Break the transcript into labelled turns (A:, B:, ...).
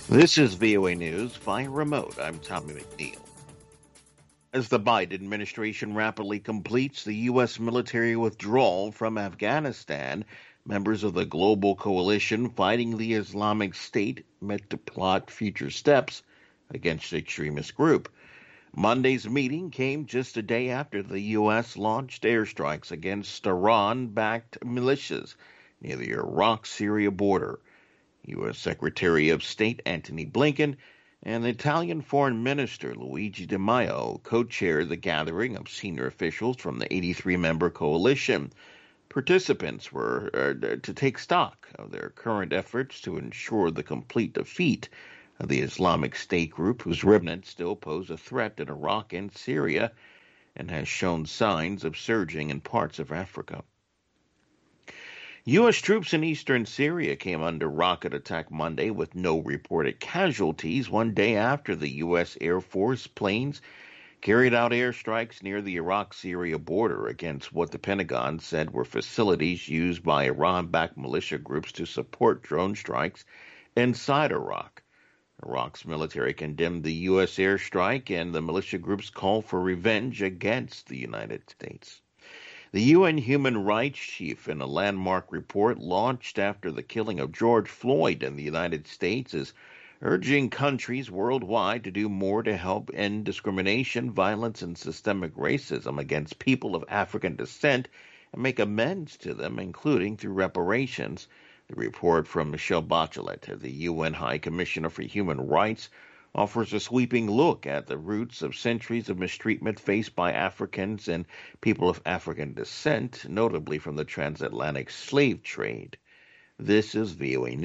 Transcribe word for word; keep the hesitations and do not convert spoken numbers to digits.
A: This is V O A News via remote. I'm Tommy McNeil. As the Biden administration rapidly completes the U S military withdrawal from Afghanistan, members of the global coalition fighting the Islamic State met to plot future steps against the extremist group. Monday's meeting came just a day after the U S launched airstrikes against Iran backed militias near the Iraq Syria border. U S. Secretary of State Antony Blinken and Italian Foreign Minister Luigi Di Maio co-chaired the gathering of senior officials from the eighty-three member coalition. Participants were uh, to take stock of their current efforts to ensure the complete defeat of the Islamic State group, whose remnants still pose a threat in Iraq and Syria and has shown signs of surging in parts of Africa. U S troops in eastern Syria came under rocket attack Monday with no reported casualties, one day after the U S. Air Force planes carried out airstrikes near the Iraq-Syria border against what the Pentagon said were facilities used by Iran-backed militia groups to support drone strikes inside Iraq. Iraq's military condemned the U S airstrike, and the militia groups called for revenge against the United States. The U N Human Rights Chief, in a landmark report launched after the killing of George Floyd in the United States, is urging countries worldwide to do more to help end discrimination, violence, and systemic racism against people of African descent and make amends to them, including through reparations. The report from Michelle Bachelet, the U N High Commissioner for Human Rights, offers a sweeping look at the roots of centuries of mistreatment faced by Africans and people of African descent, notably from the transatlantic slave trade. This is V O A News.